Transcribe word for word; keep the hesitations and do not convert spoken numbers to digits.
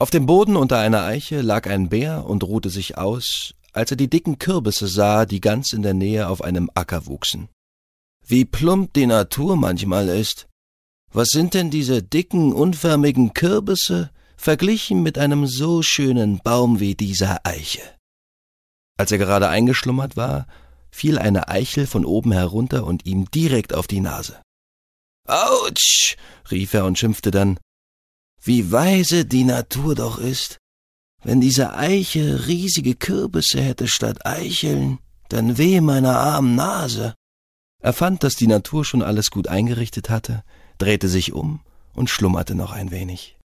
Auf dem Boden unter einer Eiche lag ein Bär und ruhte sich aus, als er die dicken Kürbisse sah, die ganz in der Nähe auf einem Acker wuchsen. »Wie plump die Natur manchmal ist. Was sind denn diese dicken, unförmigen Kürbisse verglichen mit einem so schönen Baum wie dieser Eiche?« Als er gerade eingeschlummert war, fiel eine Eichel von oben herunter und ihm direkt auf die Nase. »Autsch«, rief er und schimpfte dann, »wie weise die Natur doch ist. Wenn diese Eiche riesige Kürbisse hätte statt Eicheln, dann weh meiner armen Nase.« Er fand, dass die Natur schon alles gut eingerichtet hatte, drehte sich um und schlummerte noch ein wenig.